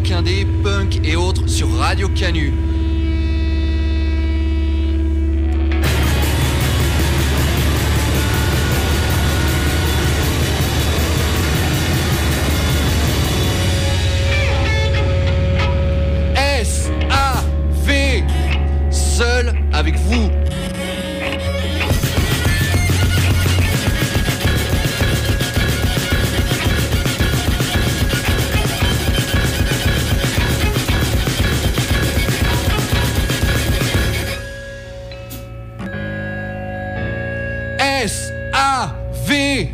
rock indé, punk et autres sur Radio Canu. S.A.V. Seul avec vous. S.A.V.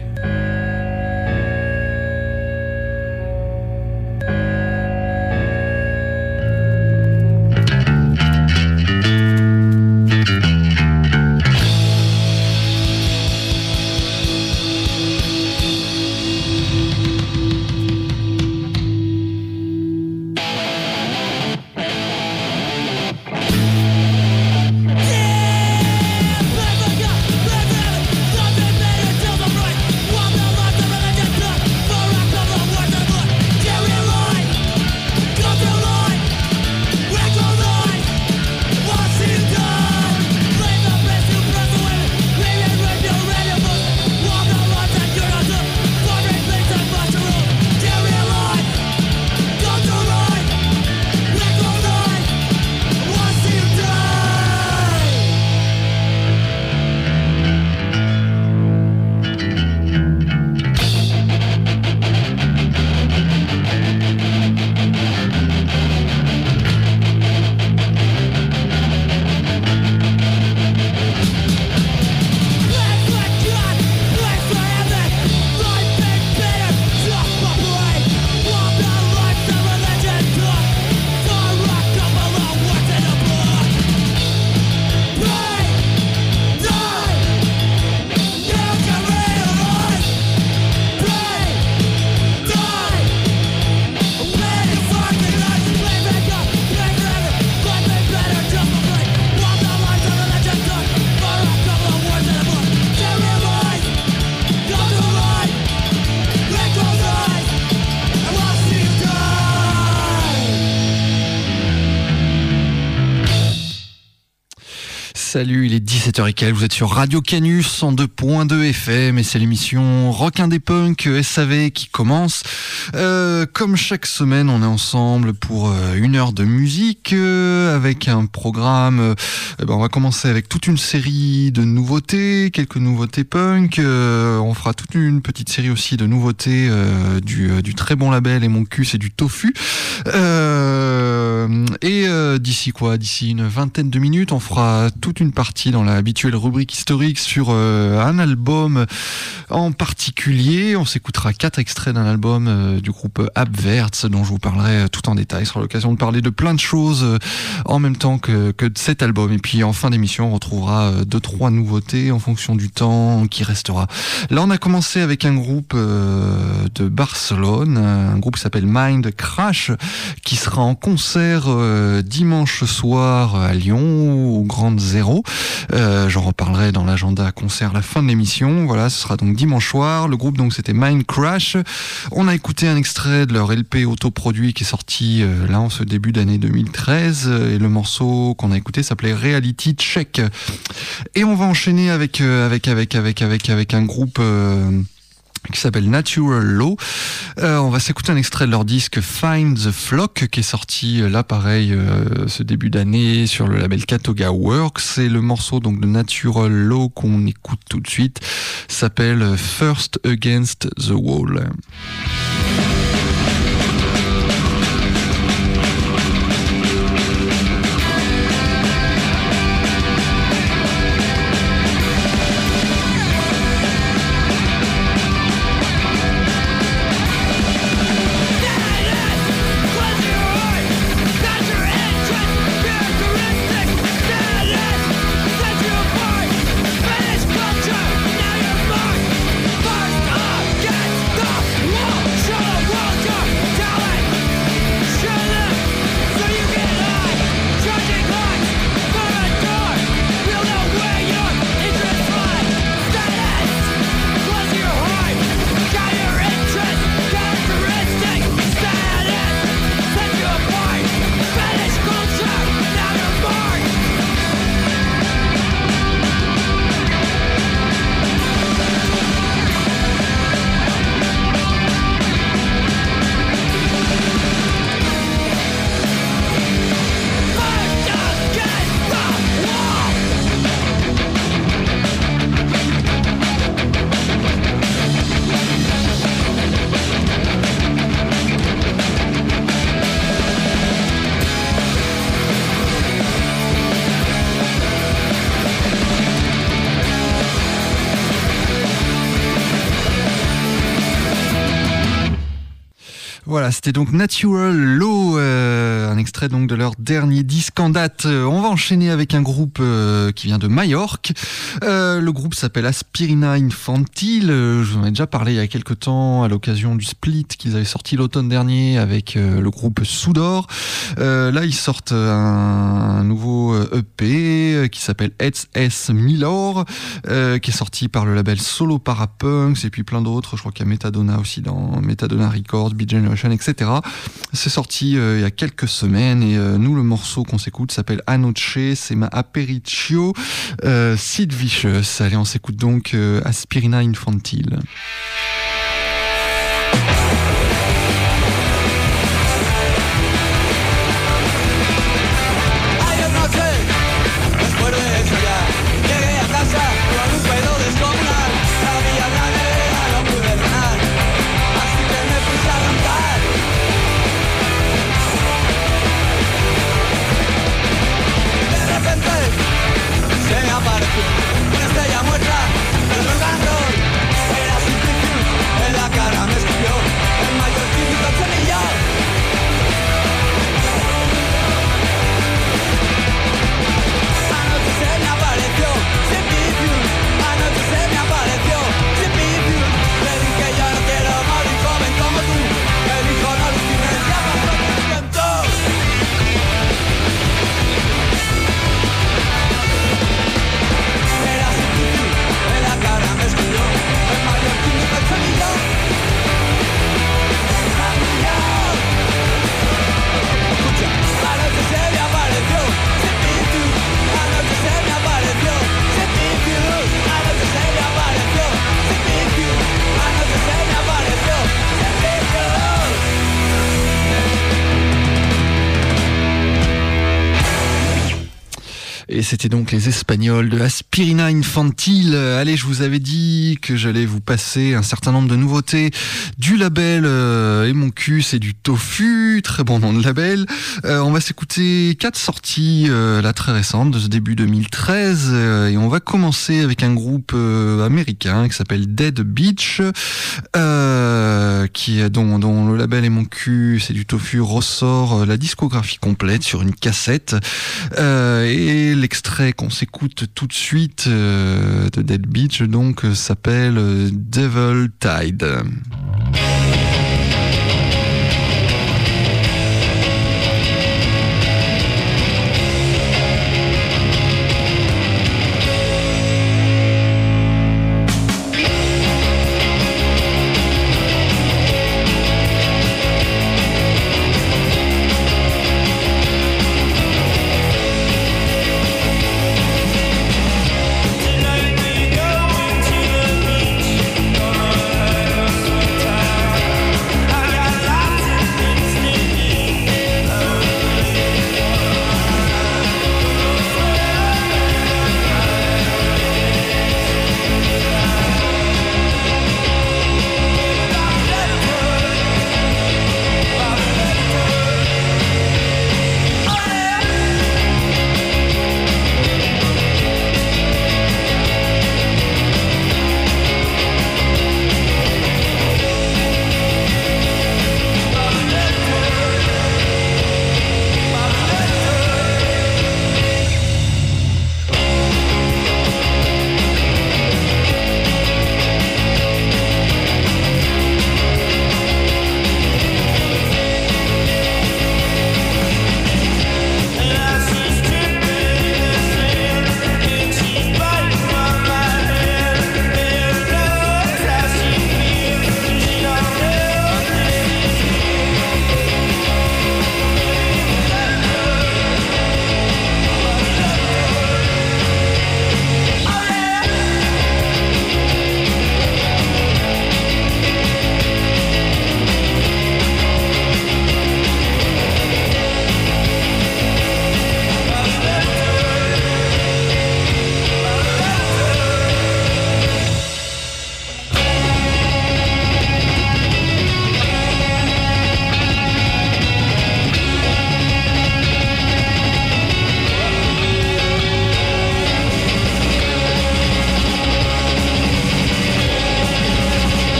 Salut, il est 17h et quelques, vous êtes sur Radio Canu 102.2 FM et c'est l'émission Rock Indé Punk SAV qui commence. Comme chaque semaine, on est ensemble pour une heure de musique avec un programme. On va commencer avec toute une série de nouveautés, quelques nouveautés punk. On fera toute une petite série aussi de nouveautés du très bon label Et Mon Cul, c'est du tofu. D'ici une vingtaine de minutes, on fera toute une partie dans l'habituelle rubrique historique sur un album en particulier. On s'écoutera 4 extraits d'un album du groupe Abwärts dont je vous parlerai tout en détail. Ce sera l'occasion de parler de plein de choses en même temps que de cet album. Et puis en fin d'émission, on retrouvera 2-3 nouveautés en fonction du temps qui restera. Là, on a commencé avec un groupe de Barcelone, un groupe qui s'appelle Mind Crash, qui sera en concert dimanche soir à Lyon au Grande Zéro. J'en reparlerai dans l'agenda concert à la fin de l'émission. Voilà, ce sera donc dimanche soir. Le groupe donc c'était Mind Crash. On a écouté un extrait de leur LP autoproduit qui est sorti là en ce début d'année 2013 et le morceau qu'on a écouté s'appelait Reality Check. Et on va enchaîner avec un groupe qui s'appelle Natural Law. On va s'écouter un extrait de leur disque Find the Flock qui est sorti là pareil ce début d'année sur le label Katoga Works. C'est le morceau donc de Natural Law qu'on écoute tout de suite, s'appelle First Against the Wall. Show Voilà, c'était donc Natural Law, un extrait donc de leur dernier disque en date. On va enchaîner avec un groupe qui vient de Majorque. Le groupe s'appelle Aspirina Infantile. Je vous en ai déjà parlé il y a quelques temps à l'occasion du split qu'ils avaient sorti l'automne dernier avec le groupe Soudor. Là, ils sortent un nouveau EP qui s'appelle SS Milor, qui est sorti par le label Solo Parapunks et puis plein d'autres. Je crois qu'il y a Metadona aussi dans Metadona Records, Beat Generation, etc. C'est sorti il y a quelques semaines et nous, le morceau qu'on s'écoute s'appelle Anoche, c'est ma Apericcio, Sid Vicious. Allez, on s'écoute donc Aspirina Infantile. Una estrella muerta, el rock and roll era simplitud, en la cara me escribió el mayor crítico semillón. Anoche se me apareció Simplitud, anoche se me apareció Simplitud. Le dije yo no quiero morir joven como tú, me dijo no alucines, ya pasó tu tiempo. Et c'était donc les Espagnols de Aspirina Infantile. Allez, je vous avais dit que j'allais vous passer un certain nombre de nouveautés du label Emonkus et du Tofu, très bon nom de label. On va s'écouter 4 sorties là très récentes de ce début 2013 et on va commencer avec un groupe américain qui s'appelle Dead Beach, dont le label Emonkus et du Tofu ressort la discographie complète sur une cassette et l'extrait qu'on s'écoute tout de suite de Dead Beach donc s'appelle Devil Tide. Tonight we go into the beach.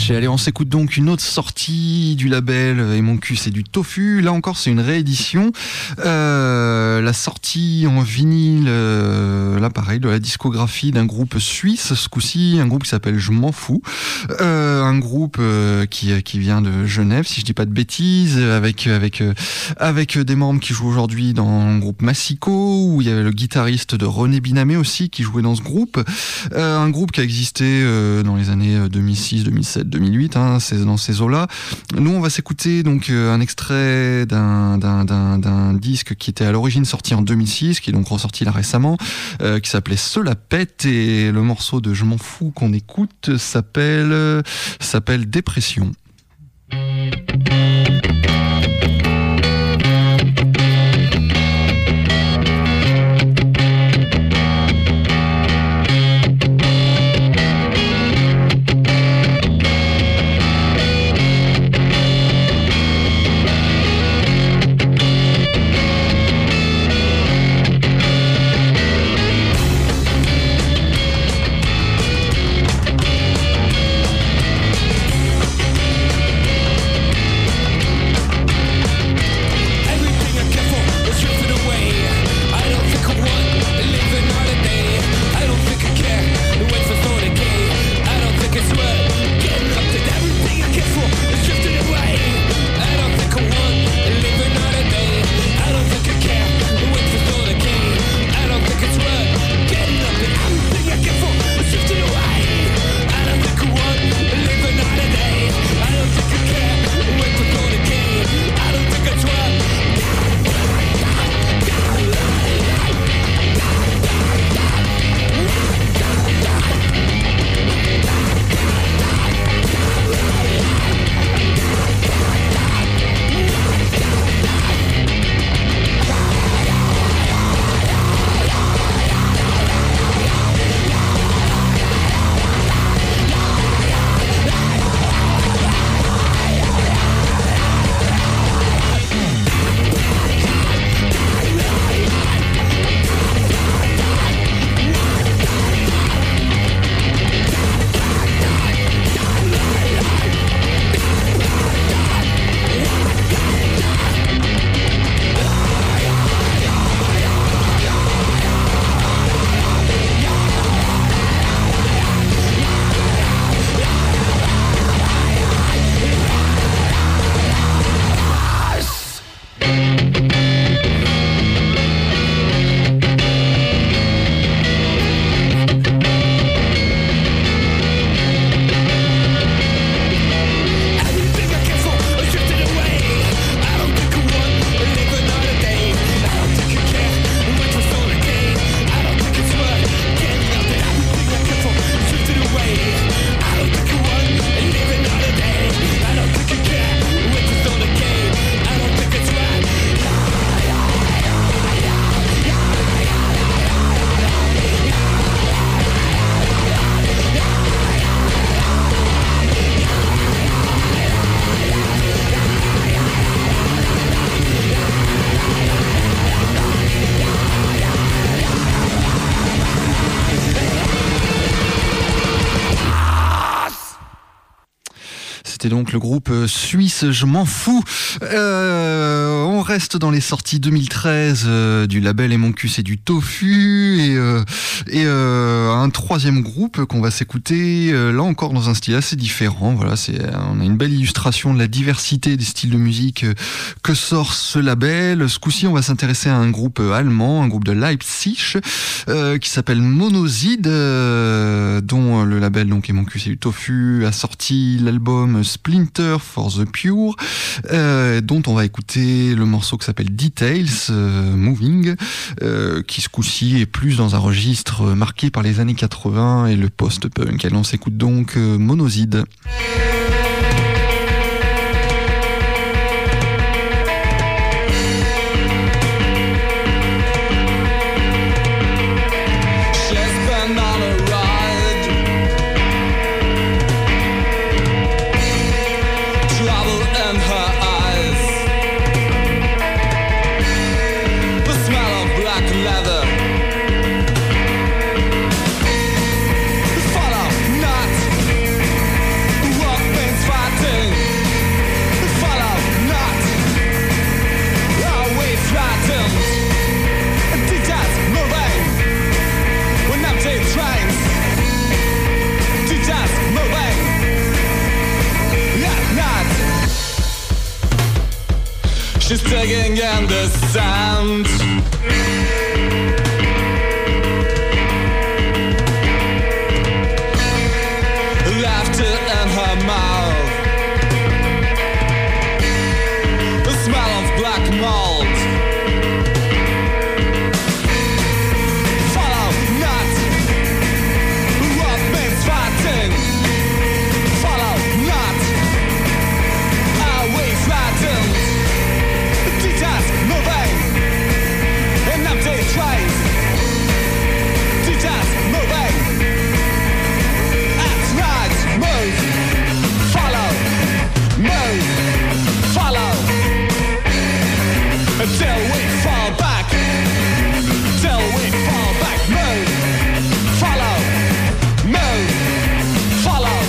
Et allez, on s'écoute donc une autre sortie du label Et mon cul c'est du tofu. Là encore c'est une réédition. La sortie en vinyle, là pareil, de la discographie d'un groupe suisse, ce coup-ci, un groupe qui s'appelle Je m'en fous. Un groupe qui vient de Genève, si je dis pas de bêtises, avec des membres qui jouent aujourd'hui dans le groupe Massico, où il y avait le guitariste de René Binamé aussi qui jouait dans ce groupe. Un groupe qui a existé dans les années 2006, 2007, 2008, hein, c'est dans ces eaux-là. Nous, on va s'écouter donc un extrait d'un disque qui était à l'origine sorti en 2006, qui est donc ressorti là récemment, qui s'appelait Se la pète, et le morceau de Je m'en fous qu'on écoute s'appelle Dépression. C'était donc le groupe suisse Je m'en fous. On reste dans les sorties 2013 du label Et mon cul c'est du tofu, et un troisième groupe qu'on va s'écouter là encore dans un style assez différent. Voilà, on a une belle illustration de la diversité des styles de musique que sort ce label. Ce coup-ci, on va s'intéresser à un groupe allemand, un groupe de Leipzig qui s'appelle Monosid, dont le label donc Et mon cul c'est du tofu a sorti l'album Splinter for the Pure, dont on va écouter le morceau qui s'appelle Details Moving, qui ce coup-ci est plus dans un registre marqué par les années 80 et le post-punk. Allez, on s'écoute donc Monosid. Follow not what She's digging in the sand. Laughter in her mouth. The smell of black mold. Follow not what means fighting. Follow not. Are we flattened? Details moving in empty trains. Details moving at night. Move, follow, move, follow until we fall back. Till we fall back. Move, follow, move, follow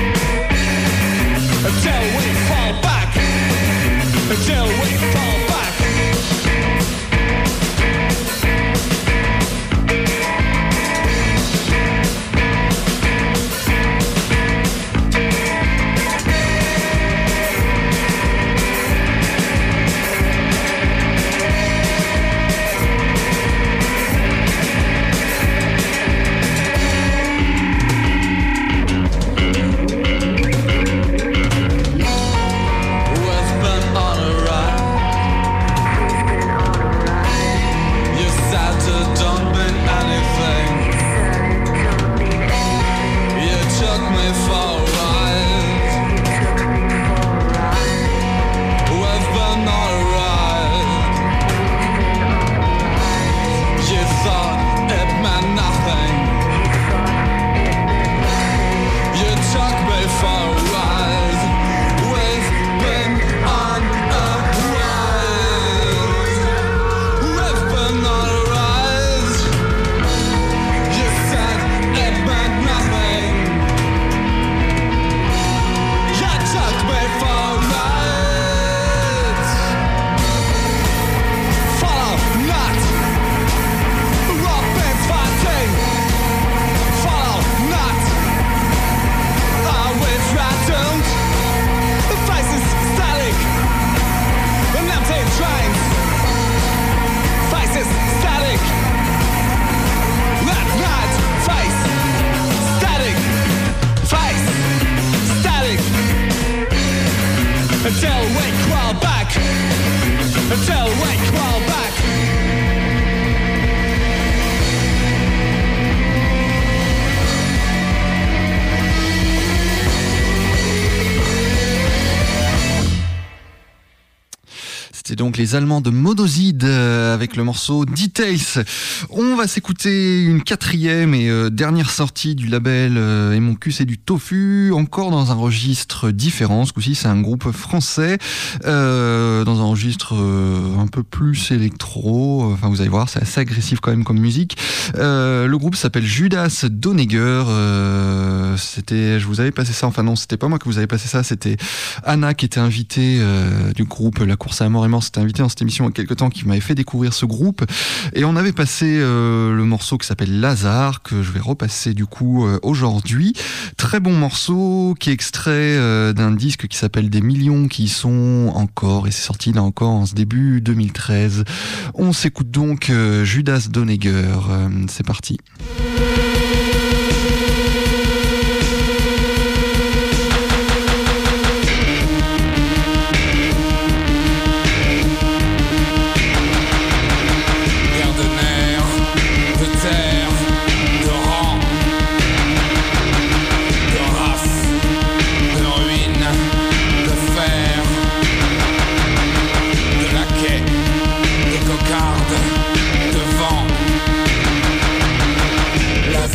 until we fall back. Until we fall back. We've been on a ride. You said it don't mean anything. You took me for a ride. We've been on a ride. You thought it meant nothing. You took me for a ride. We've been on a ride. We've been on a ride. You said it meant nothing. You took me for a ride. Follow not what means fighting. Follow not. Are we threatened? The face is static. An empty trains. Face is static. That night. Face static. Face static. Until we crawl back. Until we crawl back. C'était donc les Allemands de Monoxide avec le morceau Details. On va s'écouter une quatrième et dernière sortie du label Et mon cul c'est du tofu, encore dans un registre différent. Ce coup-ci c'est un groupe français, dans un registre un peu plus électro. Enfin vous allez voir, c'est assez agressif quand même comme musique. Le groupe s'appelle Judas Donegger. Je vous avais passé ça, enfin non, c'était pas moi qui vous avais passé ça, c'était Anna qui était invitée du groupe La Course à la Mort et Mort, s'était invitée dans cette émission il y a quelques temps, qui m'avait fait découvrir ce groupe, et on avait passé le morceau qui s'appelle Lazare, que je vais repasser du coup aujourd'hui. Très bon morceau qui est extrait d'un disque qui s'appelle Des millions qui y sont encore, et c'est sorti là encore en ce début 2013. On s'écoute donc Judas Donegger, c'est parti. De cocarde, de vent,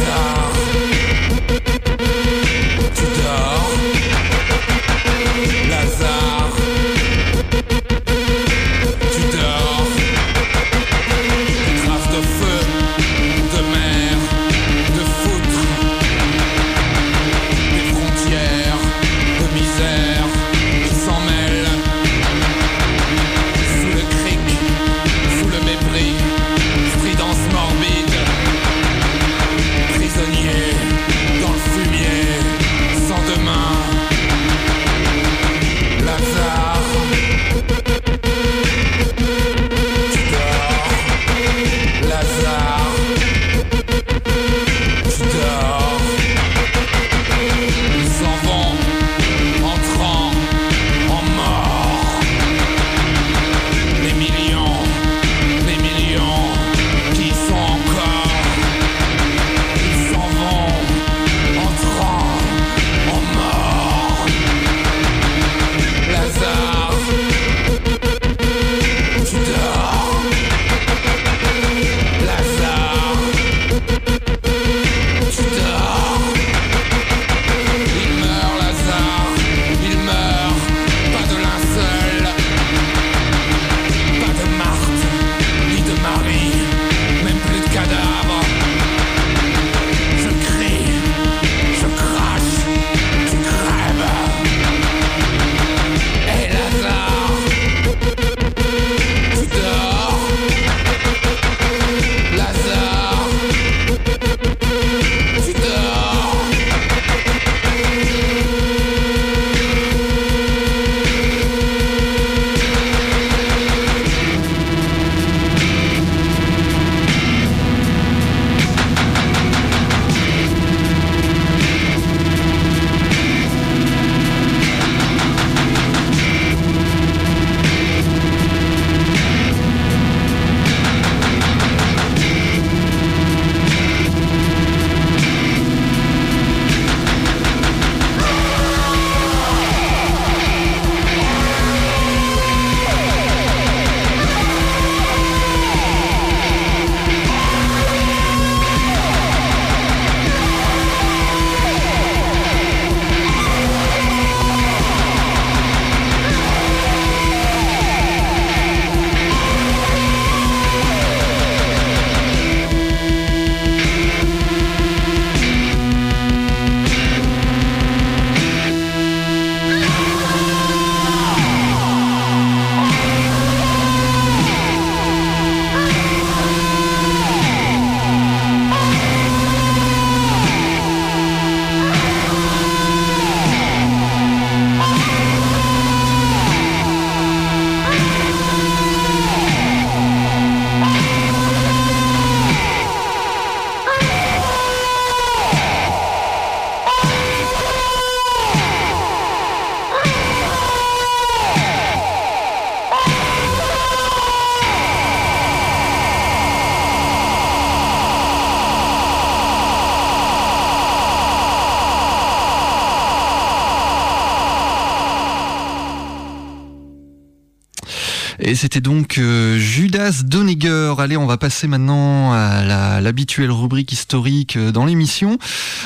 Et c'était donc Judas Doniger. Allez, on va passer maintenant à l'habituelle rubrique historique dans l'émission.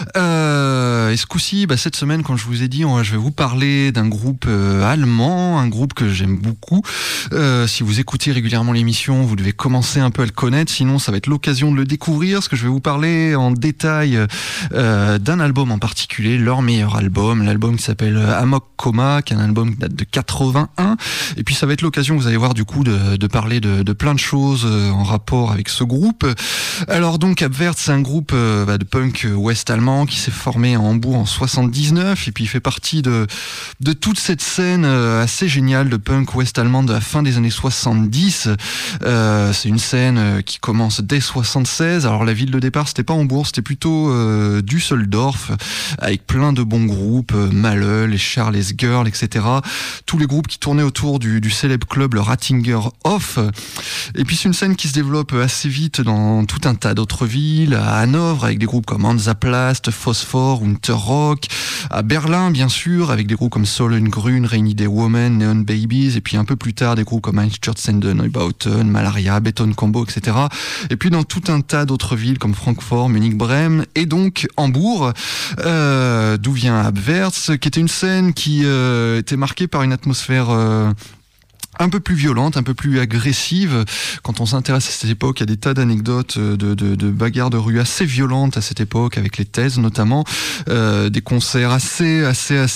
Et ce coup-ci, cette semaine, quand je vous ai dit, je vais vous parler d'un groupe allemand, un groupe que j'aime beaucoup. Si vous écoutez régulièrement l'émission, vous devez commencer un peu à le connaître, sinon ça va être l'occasion de le découvrir, parce que je vais vous parler en détail d'un album en particulier, leur meilleur album, l'album qui s'appelle Amok Coma, qui est un album qui date de 81. Et puis ça va être l'occasion, vous allez voir du coup, de parler de plein de choses en rapport avec ce groupe. Alors donc Abwärts, c'est un groupe de punk ouest-allemand qui s'est formé à Hambourg en 79, et puis il fait partie de toute cette scène assez géniale de punk ouest-allemand de la fin des années 70. C'est une scène qui commence dès 76. Alors la ville de départ, c'était pas Hambourg, c'était plutôt Düsseldorf, avec plein de bons groupes, Malö, les Charles Girls, etc. Tous les groupes qui tournaient autour du célèbre club, le Ratinger Hof. Et puis c'est une scène qui se développe assez vite dans tout un tas d'autres villes, à Hanovre avec des groupes comme Hansaplast, Phosphor, Unterrock, à Berlin bien sûr avec des groupes comme Sollengrün, Rainy Day Woman, Neon Babies, et puis un peu plus tard des groupes comme Einstürzende Neubauten, Malaria, Beton Combo, etc. Et puis dans tout un tas d'autres villes comme Francfort, Munich, Brême, et donc Hambourg, d'où vient Abwärts, qui était une scène qui était marquée par une atmosphère un peu plus violente, un peu plus agressive. Quand on s'intéresse à cette époque, il y a des tas d'anecdotes de bagarres de rue assez violentes à cette époque, avec les thèses notamment, des concerts assez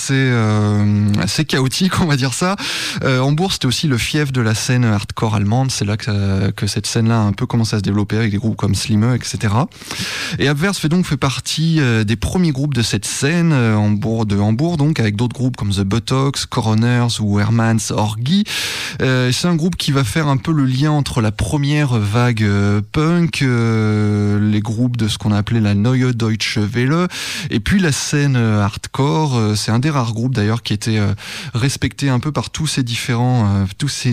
chaotiques, on va dire ça. Hambourg, c'était aussi le fief de la scène hardcore allemande. C'est là que cette scène-là a un peu commencé à se développer avec des groupes comme Slimme, etc. Et Abwärts fait partie des premiers groupes de cette scène de Hambourg, donc avec d'autres groupes comme The Buttocks, Coroners ou Hermann's Orgie. C'est un groupe qui va faire un peu le lien entre la première vague punk, les groupes de ce qu'on a appelé la Neue Deutsche Welle, et puis la scène hardcore. C'est un des rares groupes d'ailleurs qui était respecté un peu par toutes ces différentes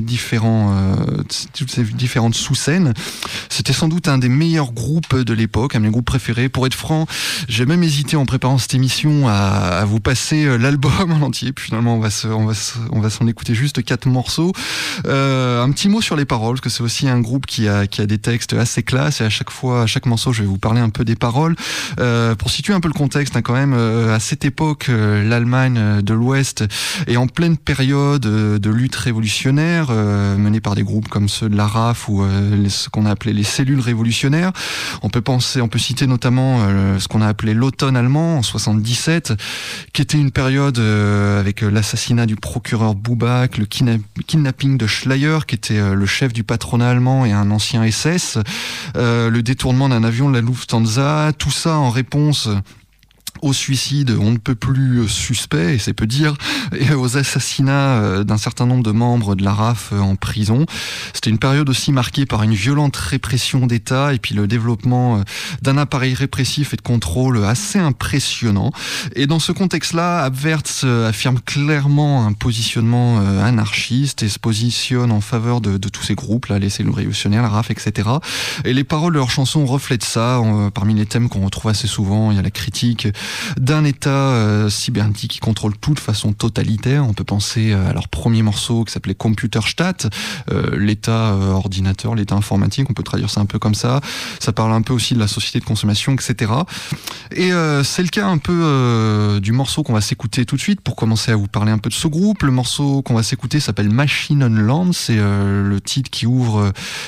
sous-scènes. C'était sans doute un des meilleurs groupes de l'époque, un de mes groupes préférés. Pour être franc, j'ai même hésité en préparant cette émission à vous passer l'album en entier. Puis finalement, on va s'en écouter juste 4 morceaux. Un petit mot sur les paroles, parce que c'est aussi un groupe qui a des textes assez classe, et à chaque morceau je vais vous parler un peu des paroles. Pour situer un peu le contexte, quand même, à cette époque, l'Allemagne de l'Ouest est en pleine période de lutte révolutionnaire, menée par des groupes comme ceux de la RAF ou ce qu'on a appelé les cellules révolutionnaires. On peut citer notamment ce qu'on a appelé l'automne allemand en 77, qui était une période avec l'assassinat du procureur Buback, le kidnapping de Schleyer, qui était le chef du patronat allemand et un ancien SS, le détournement d'un avion de la Lufthansa, tout ça en réponse au suicide on ne peut plus suspect, et c'est peu dire, et aux assassinats d'un certain nombre de membres de la RAF en prison. C'était une période aussi marquée par une violente répression d'État, et puis le développement d'un appareil répressif et de contrôle assez impressionnant. Et dans ce contexte-là, Abwärts affirme clairement un positionnement anarchiste et se positionne en faveur de tous ces groupes, là, les cellules révolutionnaires, la RAF, etc. Et les paroles de leurs chansons reflètent ça. Parmi les thèmes qu'on retrouve assez souvent, il y a la critique d'un État cybernétique qui contrôle tout de façon totalitaire. On peut penser à leur premier morceau qui s'appelait Computerstadt, l'État ordinateur, l'État informatique, on peut traduire ça un peu comme ça. Ça parle un peu aussi de la société de consommation, etc. Et c'est le cas un peu du morceau qu'on va s'écouter tout de suite pour commencer à vous parler un peu de ce groupe. Le morceau qu'on va s'écouter s'appelle Maschinenland, c'est le titre qui ouvre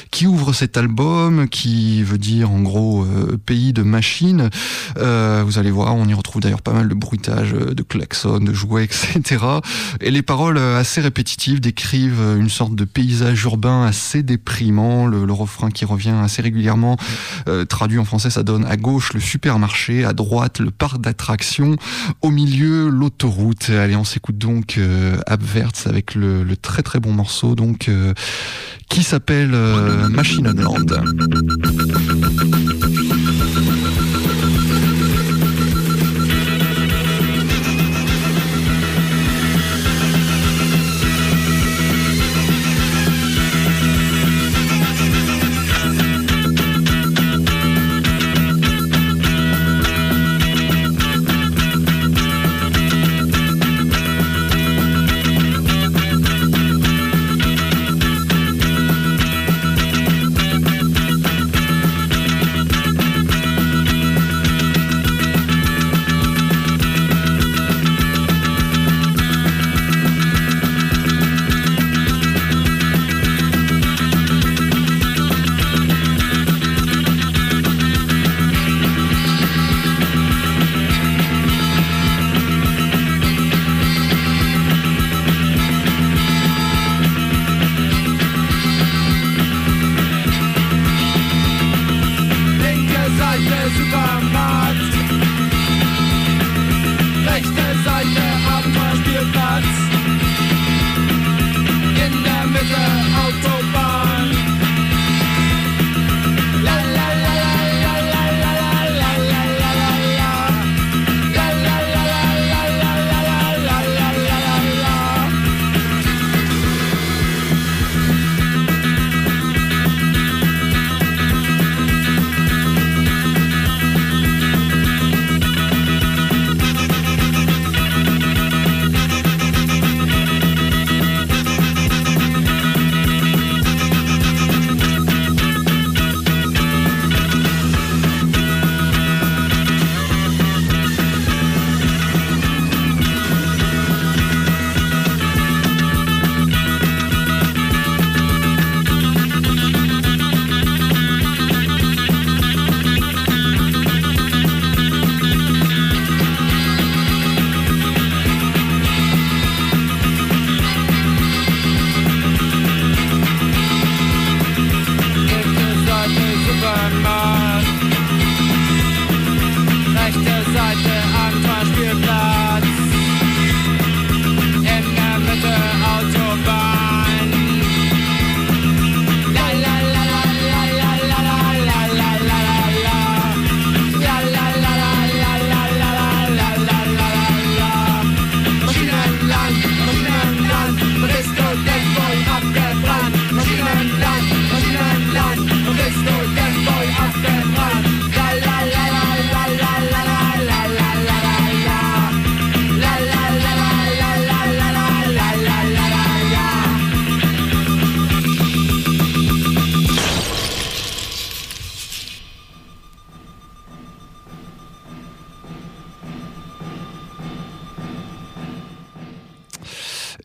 cet album, qui veut dire en gros pays de machines. Vous allez voir, on y retrouve d'ailleurs pas mal de bruitage, de klaxons, de jouets, etc. Et les paroles assez répétitives décrivent une sorte de paysage urbain assez déprimant. Le refrain qui revient assez régulièrement, traduit en français, ça donne à gauche le supermarché, à droite le parc d'attractions, au milieu l'autoroute. Allez, on s'écoute donc Abwärts avec le très très bon morceau donc qui s'appelle Maschinenland.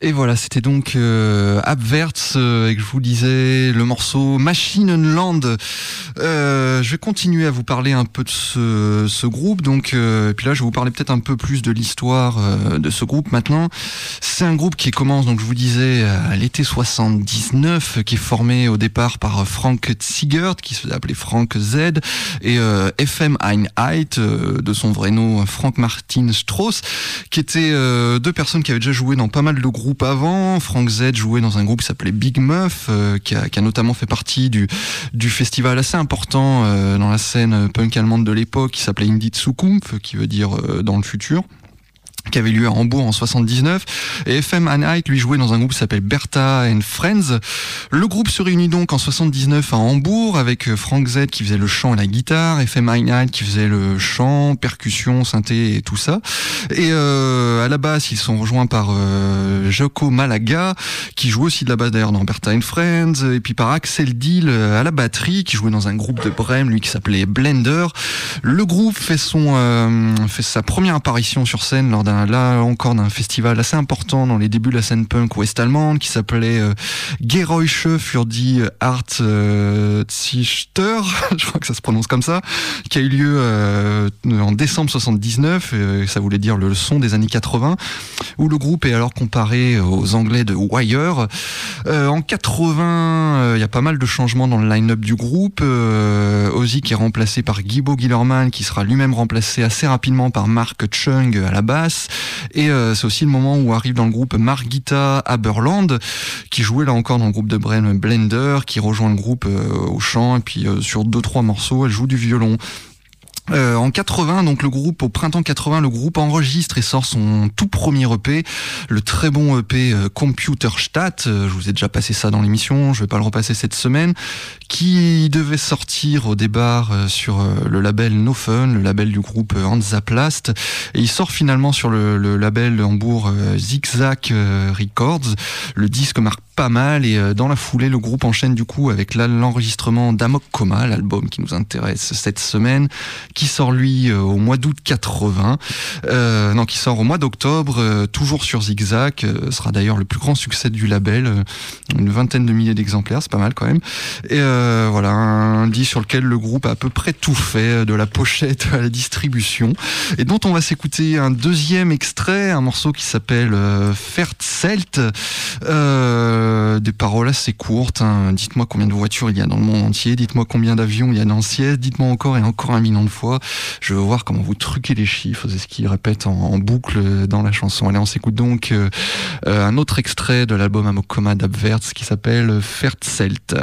Et voilà, c'était donc Abwärts, et que je vous disais le morceau Maschinenland. Je vais continuer à vous parler un peu de ce groupe, donc et puis là je vais vous parler peut-être un peu plus de l'histoire de ce groupe maintenant. C'est un groupe qui commence, donc je vous disais, à l'été 79, qui est formé au départ par Frank Ziegert, qui se faisait appeler Frank Z, et FM Einheit, de son vrai nom Frank Martin Strauss, qui étaient deux personnes qui avaient déjà joué dans pas mal de groupes avant. Frank Z jouait dans un groupe qui s'appelait Big Muff, qui a notamment fait partie du festival assez important dans la scène punk allemande de l'époque, qui s'appelait In die Zukunft, qui veut dire dans le futur, qui avait lieu à Hambourg en 79, et FM Einheit lui jouait dans un groupe qui s'appelle Bertha and Friends. Le groupe se réunit donc en 79 à Hambourg avec Frank Z qui faisait le chant et la guitare, FM Einheit qui faisait le chant, percussion, synthé et tout ça. Et à la basse, ils sont rejoints par Joko Malaga qui joue aussi de la basse d'ailleurs dans Bertha and Friends, et puis par Axel Dill à la batterie qui jouait dans un groupe de Brême, lui qui s'appelait Blender. Le groupe fait sa première apparition sur scène lors d'un festival assez important dans les débuts de la scène punk ouest-allemande qui s'appelait Geräusche für die Art Züchter, je crois que ça se prononce comme ça, qui a eu lieu en décembre 79, ça voulait dire le son des années 80, où le groupe est alors comparé aux Anglais de Wire. En 80, il y a pas mal de changements dans le line-up du groupe. Ozzy qui est remplacé par Gibbo Gillerman, qui sera lui-même remplacé assez rapidement par Mark Chung à la basse. Et c'est aussi le moment où arrive dans le groupe Margita Haberland, qui jouait là encore dans le groupe de Brême Blender, qui rejoint le groupe au chant, et puis sur 2-3 morceaux, elle joue du violon. En 80, donc au printemps 80, le groupe enregistre et sort son tout premier EP, le très bon EP Computerstadt. Je vous ai déjà passé ça dans l'émission, je vais pas le repasser cette semaine, qui devait sortir au départ sur le label No Fun, le label du groupe Hansaplast, et il sort finalement sur le label Hambourg Zigzag Records. Le disque marque pas mal, et dans la foulée, le groupe enchaîne du coup avec l'enregistrement d'Amok Coma, l'album qui nous intéresse cette semaine, qui sort lui au mois d'août 80, qui sort au mois d'octobre, toujours sur Zigzag, sera d'ailleurs le plus grand succès du label, une vingtaine de milliers d'exemplaires, c'est pas mal quand même. Et voilà, un disque sur lequel le groupe a à peu près tout fait, de la pochette à la distribution, et dont on va s'écouter un deuxième extrait, un morceau qui s'appelle Verzelt. Des paroles assez courtes, hein. Dites-moi combien de voitures il y a dans le monde entier, dites-moi combien d'avions il y a dans le ciel, dites-moi encore et encore 1 million de fois. Je veux voir comment vous truquez les chiffres, c'est ce qu'il répète en boucle dans la chanson. Allez, on s'écoute donc un autre extrait de l'album Amok Coma d'Abwärts qui s'appelle Verzelt.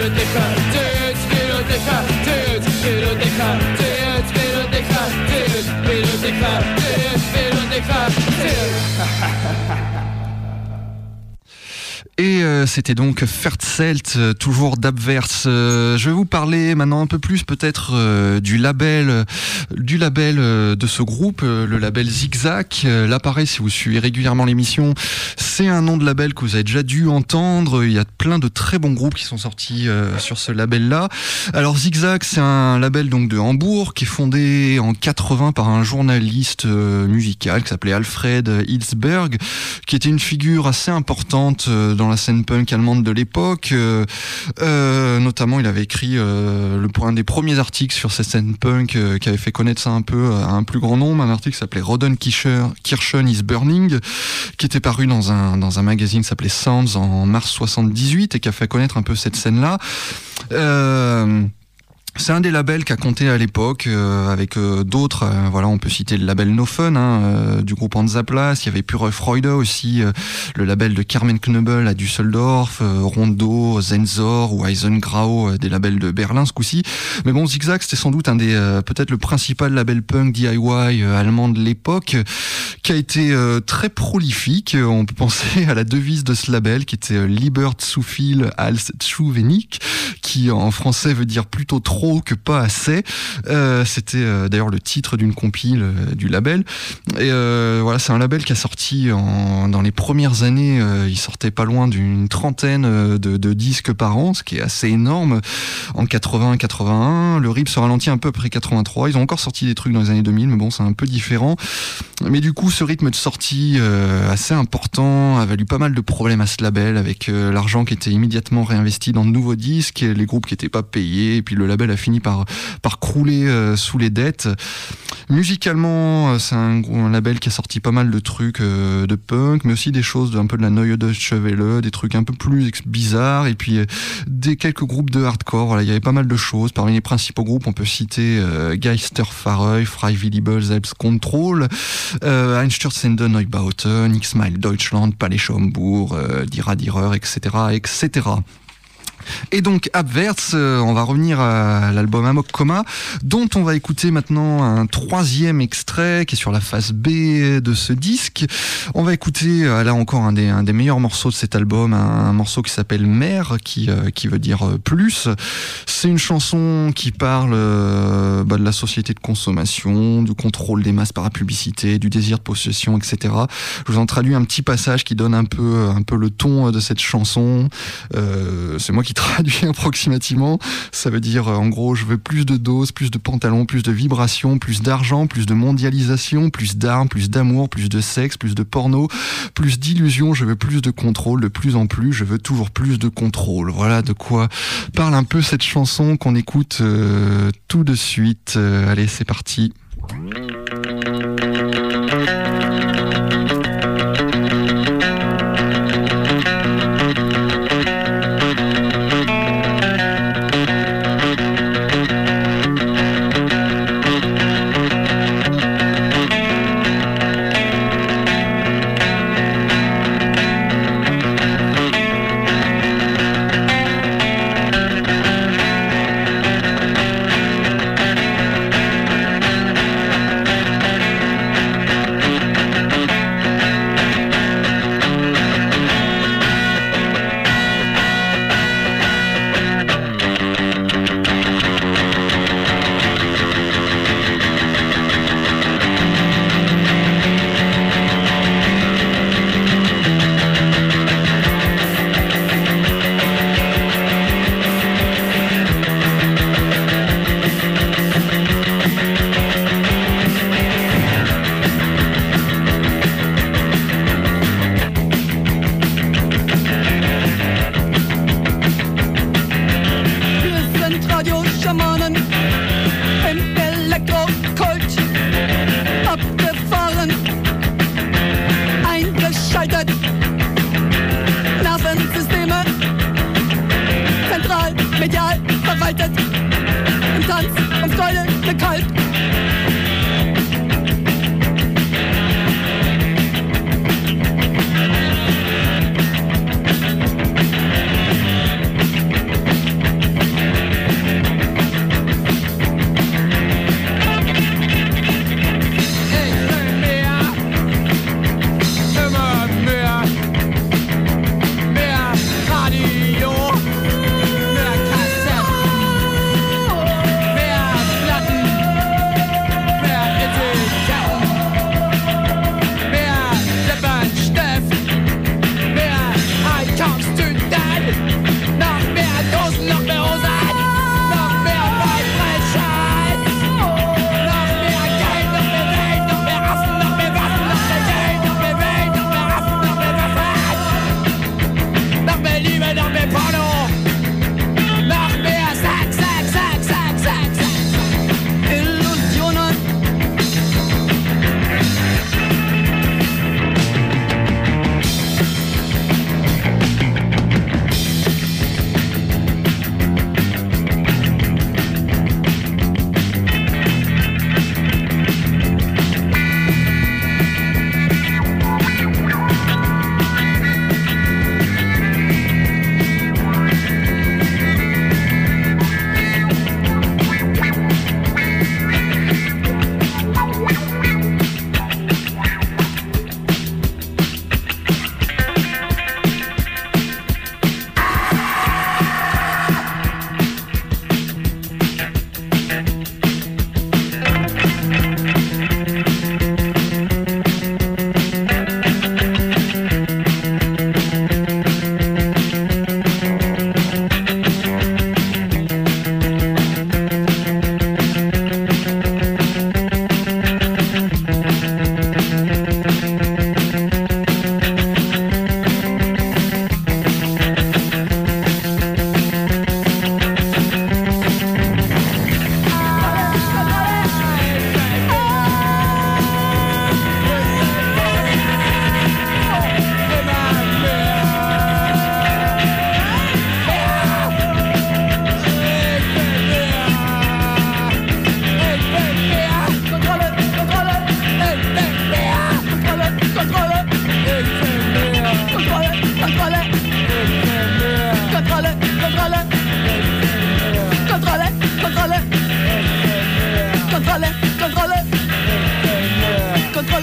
Et c'était donc Verzelt, toujours d'Abwärts. Je vais vous parler maintenant un peu plus peut-être du label de ce groupe, le label Zigzag. Là pareil, si vous suivez régulièrement l'émission, c'est un nom de label que vous avez déjà dû entendre. Il y a plein de très bons groupes qui sont sortis sur ce label-là. Alors Zigzag, c'est un label donc de Hambourg qui est fondé en 80 par un journaliste musical qui s'appelait Alfred Hilsberg, qui était une figure assez importante dans la scène punk allemande de l'époque. Notamment, il avait écrit un des premiers articles sur cette scène punk qui avait fait connaître ça un peu à un plus grand nombre. Un article qui s'appelait Rodenkirchen is Burning, qui était paru dans un magazine qui s'appelait Sounds en mars 78 et qui a fait connaître un peu cette scène-là. C'est un des labels qu'a compté à l'époque avec d'autres. Voilà, on peut citer le label No Fun du groupe Hansaplast. Il y avait Pure Freude aussi, le label de Carmen Knöbel à Düsseldorf, Rondo, Zenzor ou Eisengrau, des labels de Berlin ce coup-ci. Mais bon, Zigzag, c'était sans doute peut-être le principal label punk DIY allemand de l'époque, qui a été très prolifique. On peut penser à la devise de ce label qui était Lieber zu viel als zu wenig, qui en français veut dire plutôt trop que pas assez. C'était d'ailleurs le titre d'une compile du label. Et voilà, c'est un label qui a sorti dans les premières années, il sortait pas loin d'une trentaine de disques par an, ce qui est assez énorme. En 80-81, le rythme se ralentit un peu après 83. Ils ont encore sorti des trucs dans les années 2000, mais bon, c'est un peu différent. Mais du coup, ce rythme de sortie assez important a valu pas mal de problèmes à ce label, avec l'argent qui était immédiatement réinvesti dans de nouveaux disques, et les groupes qui n'étaient pas payés, et puis le label a fini par crouler sous les dettes. Musicalement, c'est un label qui a sorti pas mal de trucs de punk, mais aussi des choses un peu de la Neue Deutsche Welle, des trucs un peu plus bizarres, et puis quelques groupes de hardcore. Voilà, il y avait pas mal de choses. Parmi les principaux groupes, on peut citer Geisterfahrer, Freiwillige Selbstkontrolle, Einstürzende Neubauten, X-Mile Deutschland, Palais Schaumburg, Dira Direr, etc., etc. Et donc Abwärts, on va revenir à l'album Amok Coma, dont on va écouter maintenant un troisième extrait qui est sur la face B de ce disque. On va écouter là encore un des meilleurs morceaux de cet album, un morceau qui s'appelle Mère, qui veut dire plus. C'est une chanson qui parle de la société de consommation, du contrôle des masses par la publicité, du désir de possession, etc. Je vous en traduis un petit passage qui donne un peu le ton de cette chanson. C'est moi qui traduit approximativement. Ça veut dire en gros, je veux plus de doses, plus de pantalons, plus de vibrations, plus d'argent, plus de mondialisation, plus d'armes, plus d'amour, plus de sexe, plus de porno, plus d'illusions. Je veux plus de contrôle, de plus en plus, je veux toujours plus de contrôle. Voilà de quoi parle un peu cette chanson qu'on écoute tout de suite. Allez, c'est parti.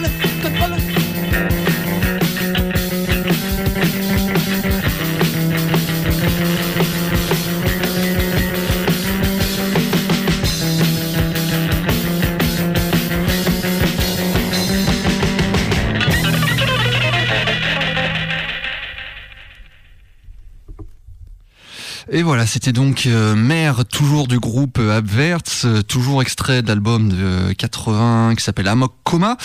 Et voilà, c'était donc Mère, toujours du groupe Abwärts, toujours extrait de l'album de 80 qui s'appelle Amok Coma.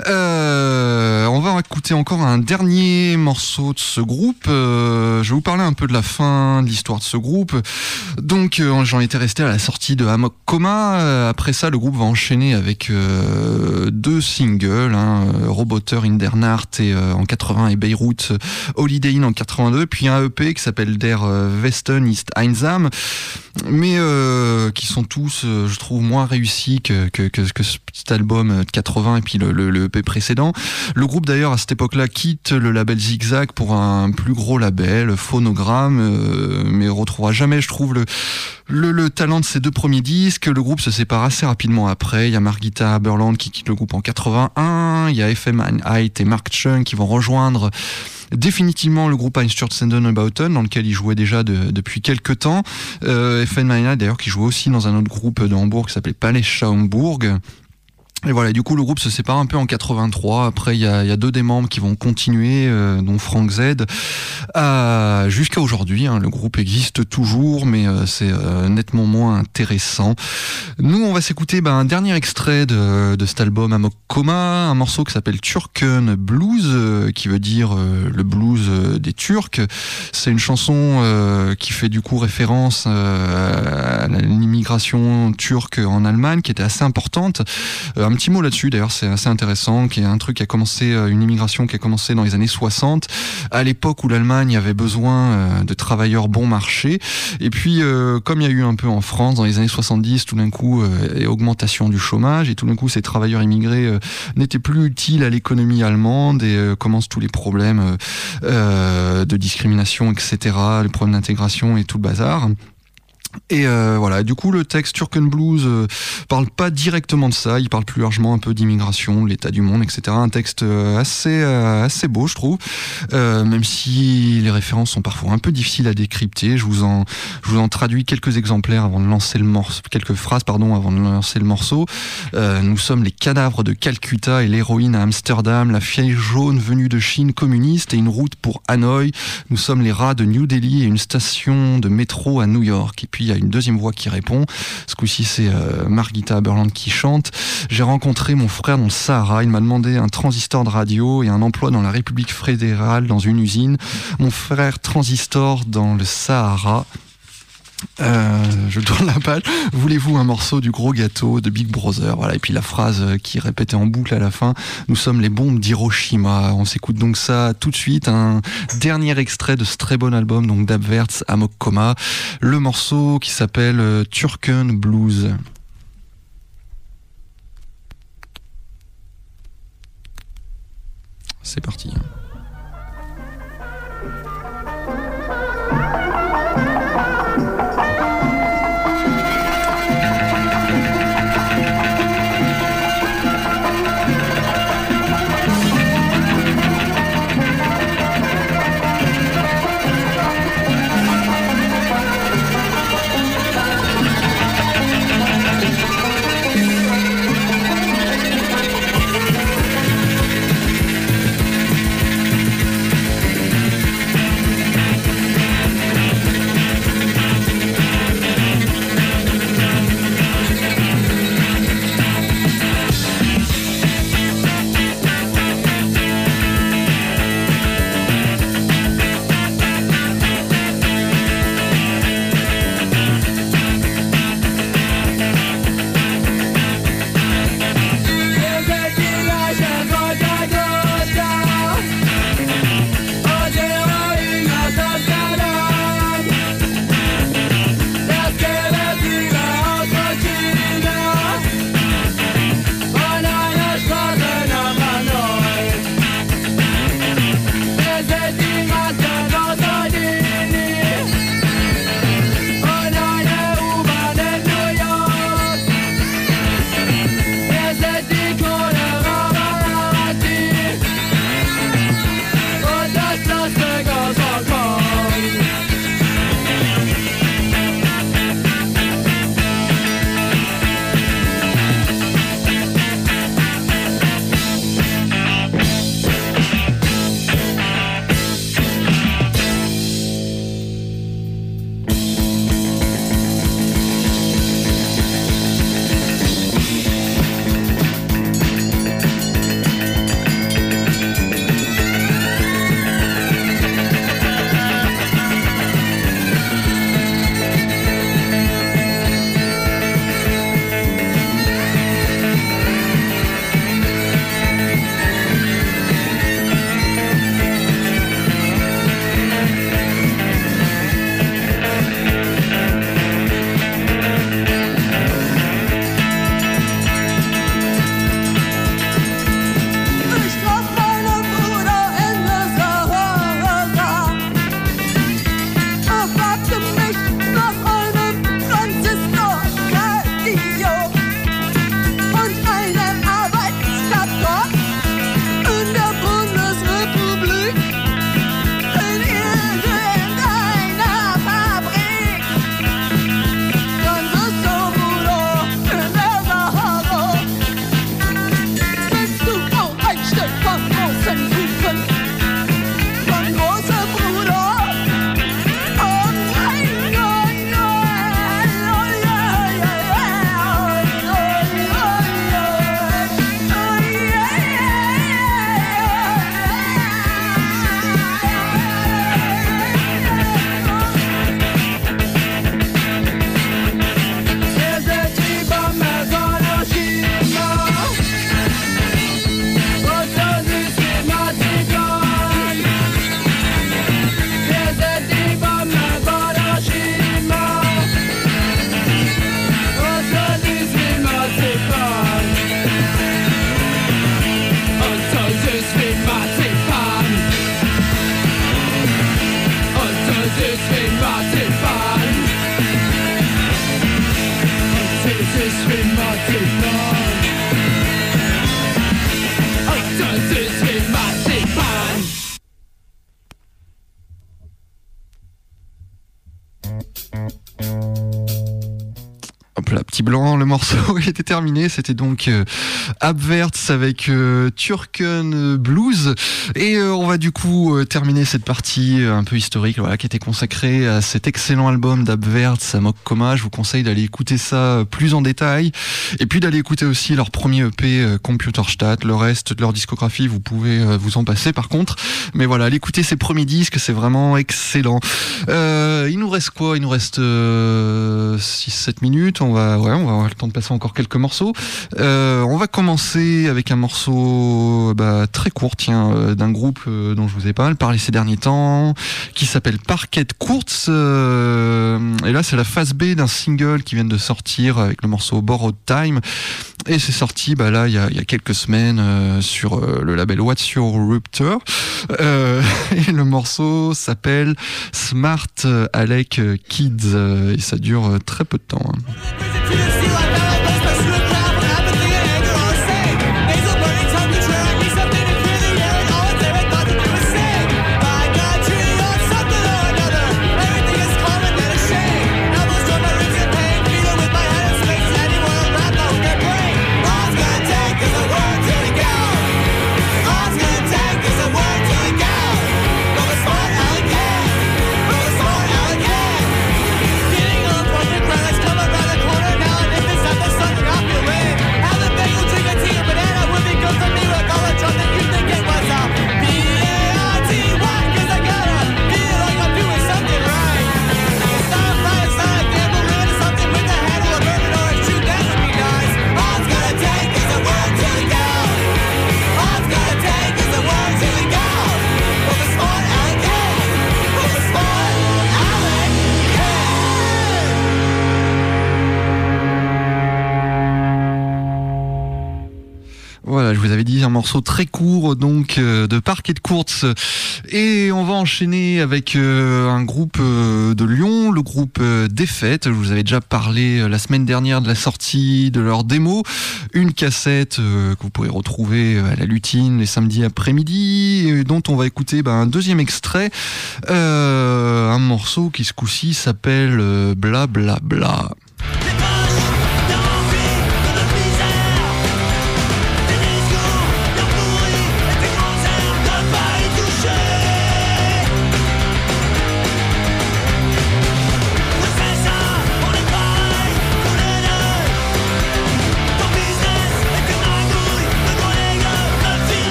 On va écouter encore un dernier morceau de ce groupe. Je vais vous parler un peu de la fin de l'histoire de ce groupe. Donc j'en étais resté à la sortie de Amok Coma. Après ça, le groupe va enchaîner avec deux singles, Roboter in der Nacht en 80 et Beirut Holiday Inn en 82, puis un EP qui s'appelle Der Westen ist einsam, mais qui sont tous, je trouve, moins réussis que cet album de 80 et puis le EP précédent. Le groupe d'ailleurs à cette époque-là quitte le label Zigzag pour un plus gros label, Phonogram, mais retrouvera jamais, je trouve, le talent de ces deux premiers disques. Le groupe se sépare assez rapidement après. Il y a Margita Berland qui quitte le groupe en 81, il y a FM Einheit et Mark Chung qui vont rejoindre définitivement le groupe Einstürzenden-Neubauten, dans lequel il jouait déjà depuis quelques temps. FM Einheit d'ailleurs qui jouait aussi dans un autre groupe de Hambourg qui s'appelait Palais Schaumburg. Et voilà, du coup le groupe se sépare un peu en 83. Après il y a deux des membres qui vont continuer, dont Frank Z, jusqu'à aujourd'hui. Le groupe existe toujours, mais c'est nettement moins intéressant. Nous on va s'écouter un dernier extrait de cet album Amok Coma, un morceau qui s'appelle Türken Blues, qui veut dire le blues des Turcs. C'est une chanson qui fait du coup référence à l'immigration turque en Allemagne, qui était assez importante. Un petit mot là-dessus, d'ailleurs, c'est assez intéressant, qui est un truc qui a commencé, une immigration qui a commencé dans les années 60, à l'époque où l'Allemagne avait besoin de travailleurs bon marché. Et puis, comme il y a eu un peu en France, dans les années 70, tout d'un coup, augmentation du chômage, et tout d'un coup, ces travailleurs immigrés n'étaient plus utiles à l'économie allemande, et commencent tous les problèmes de discrimination, etc., les problèmes d'intégration et tout le bazar. Et voilà, du coup le texte Türken Blues parle pas directement de ça, il parle plus largement un peu d'immigration, de l'état du monde, etc. Un texte assez beau, je trouve, même si les références sont parfois un peu difficiles à décrypter. Je vous en traduis quelques exemplaires avant de lancer le morceau, quelques phrases avant de lancer le morceau. Nous sommes les cadavres de Calcutta et l'héroïne à Amsterdam, la fièvre jaune venue de Chine communiste et une route pour Hanoï. Nous sommes les rats de New Delhi et une station de métro à New York. Et puis il y a une deuxième voix qui répond. Ce coup-ci, c'est Margita Berland qui chante. J'ai rencontré mon frère dans le Sahara. Il m'a demandé un transistor de radio et un emploi dans la République fédérale dans une usine. Mon frère transistor dans le Sahara. Je tourne la page. Voulez-vous un morceau du gros gâteau de Big Brother? Voilà. Et puis la phrase qui est répétée en boucle à la fin. Nous sommes les bombes d'Hiroshima. On s'écoute donc ça tout de suite. Un dernier extrait de ce très bon album, donc d'Abwärts, Amok Coma. Le morceau qui s'appelle Türken Blues. C'est parti. Das ist wie Marzipan. Hop là, petit blanc, le morceau était terminé. C'était donc Abwärts avec Türken Blues. Et on va du coup terminer cette partie un peu historique, voilà, qui était consacrée à cet excellent album d'Abwärts à Mok Koma. Je vous conseille d'aller écouter ça plus en détail. Et puis d'aller écouter aussi leur premier EP Computerstadt. Le reste de leur discographie, vous pouvez vous en passer par contre. Mais voilà, allez écouter ces premiers disques, c'est vraiment excellent. Il nous reste quoi ? Il nous reste 6-7 minutes. On va avoir le temps de passer encore quelques morceaux. On va commencer avec un morceau très court, d'un groupe dont je vous ai pas parlé ces derniers temps, qui s'appelle Parquet Courts. Et là, c'est la phase B d'un single qui vient de sortir avec le morceau Borrowed Time. Et c'est sorti là il y a quelques semaines sur le label What's Your Rupture. Et le morceau s'appelle Smart Alec Kids. Et ça dure très peu de temps. Voilà, je vous avais dit un morceau très court donc de Parquet Courts, et on va enchaîner avec un groupe de Lyon, le groupe Défaite. Je vous avais déjà parlé la semaine dernière de la sortie de leur démo, une cassette que vous pouvez retrouver à la Lutine les samedis après-midi, et dont on va écouter un deuxième extrait, un morceau qui ce coup-ci s'appelle Bla Bla Bla.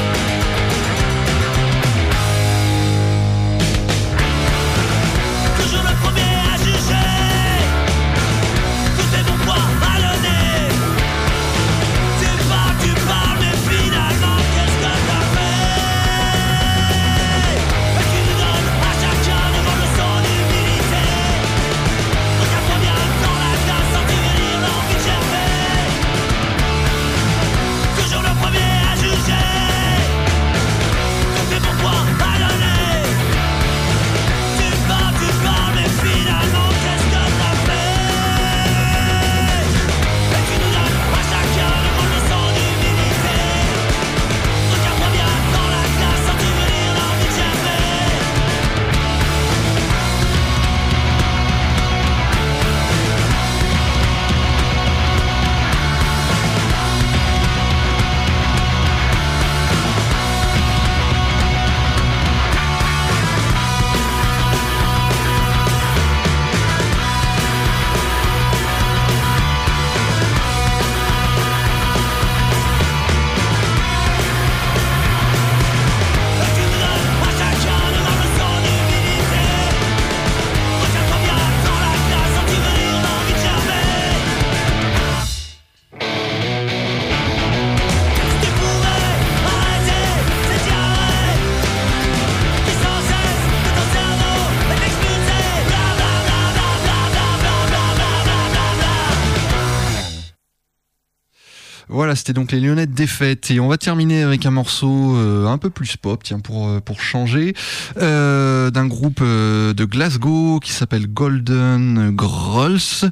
Que je c'était donc les Lyonnais de Défaite. Et on va terminer avec un morceau un peu plus pop, tiens, pour changer, d'un groupe de Glasgow qui s'appelle Golden Grulls.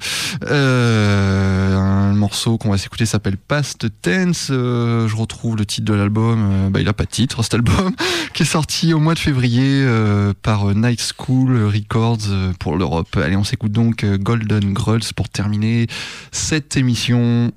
Un morceau qu'on va s'écouter s'appelle Past Tense. Je retrouve le titre de l'album. Il a pas de titre, cet album, qui est sorti au mois de février par Night School Records pour l'Europe. Allez, on s'écoute donc Golden Grulls pour terminer cette émission.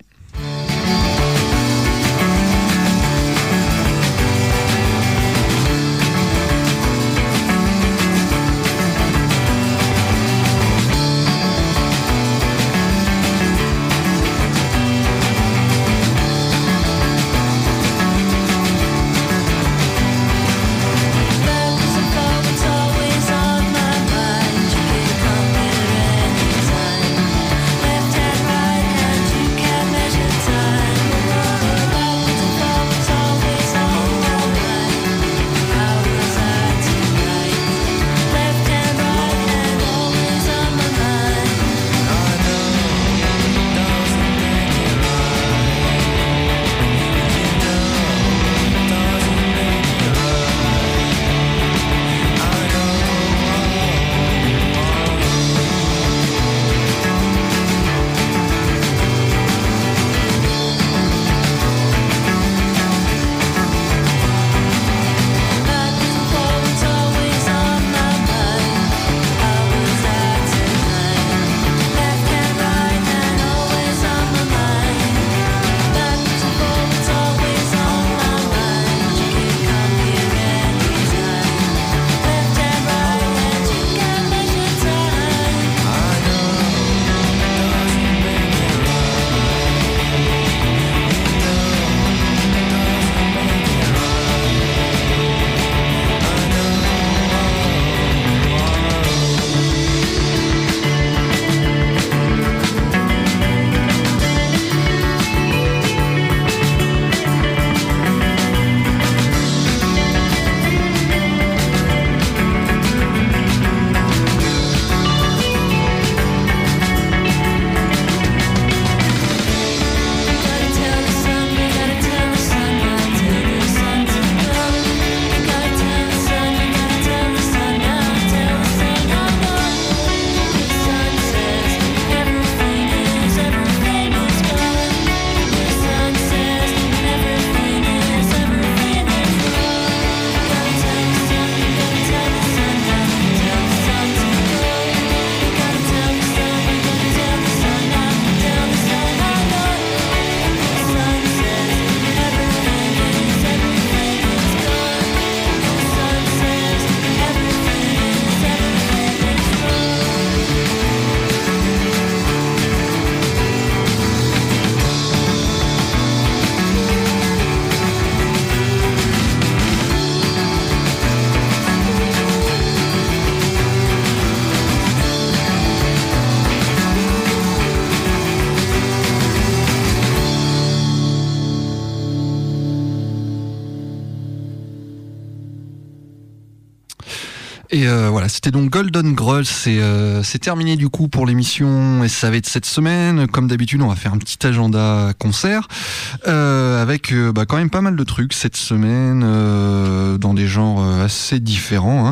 Et voilà, c'était donc Golden Grulls. C'est terminé du coup pour l'émission SAV de cette semaine. Comme d'habitude, on va faire un petit agenda concert avec quand même pas mal de trucs cette semaine dans des genres assez différents. Hein.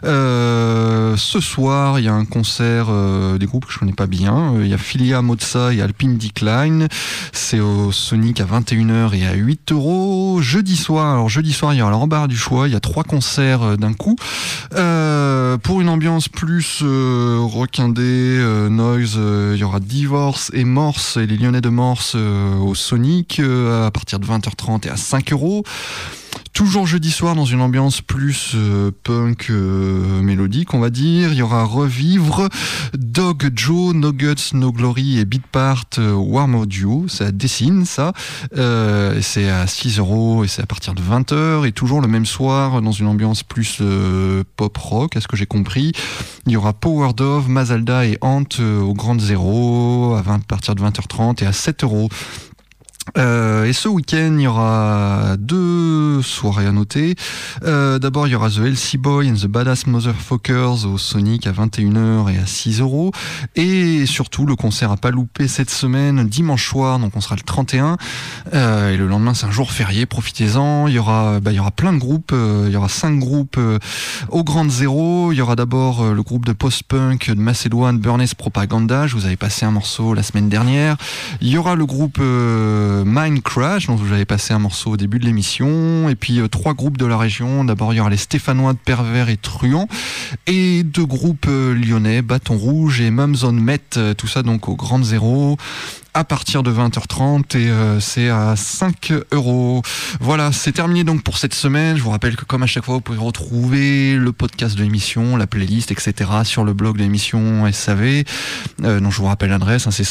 Ce soir, il y a un concert des groupes que je connais pas bien. Il y a Filia Mozza et Alpine Decline. C'est au Sonic à 21h et à 8€. Jeudi soir, il y aura l'embarras du choix. Il y a 3 concerts d'un coup. Pour une ambiance plus rock indé, noise, il y aura Divorce et Morse et les Lyonnais de Morse au Sonic à partir de 20h30 et à 5€. Toujours jeudi soir dans une ambiance plus punk mélodique, on va dire. Il y aura Revivre, Dog Joe, No Guts, No Glory et Beatpart Warm Audio. C'est à Dessine, ça. C'est à 6€ et c'est à partir de 20h. Et toujours le même soir, dans une ambiance plus pop rock, à ce que j'ai compris, il y aura Power Dove, Mazalda et Ant au Grand Zéro à partir de 20h30 et à 7€. Et ce week-end, il y aura 2 soirées à noter. D'abord, il y aura The LC Boy and the Badass Motherfuckers au Sonic à 21h et à 6€. Et surtout, le concert à pas louper cette semaine, dimanche soir, donc on sera le 31. Et le lendemain, c'est un jour férié, profitez-en. Il y aura plein de groupes. Il y aura 5 groupes au Grand Zéro. Il y aura d'abord le groupe de post-punk de Macédoine, Burnes Propaganda. Je vous avais passé un morceau la semaine dernière. Il y aura le groupe Mind Crash, dont j'avais passé un morceau au début de l'émission, et puis 3 groupes de la région. D'abord, il y aura les Stéphanois de Pervers et Truand, et 2 groupes lyonnais, Bâton Rouge et Mums on Met, tout ça donc au Grand Zéro, à partir de 20h30, et c'est à 5€. Voilà, c'est terminé donc pour cette semaine. Je vous rappelle que comme à chaque fois, vous pouvez retrouver le podcast de l'émission, la playlist, etc. sur le blog de l'émission SAV. Donc je vous rappelle l'adresse, c'est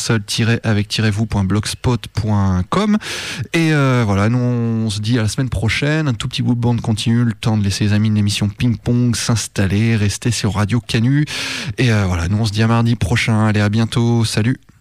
seul-avec-vous.blogspot.com. Et voilà, nous on se dit à la semaine prochaine. Un tout petit bout de bande continue, le temps de laisser les amis de l'émission Ping Pong s'installer, rester sur Radio Canu. Et voilà, nous on se dit à mardi prochain. Allez, à bientôt, salut.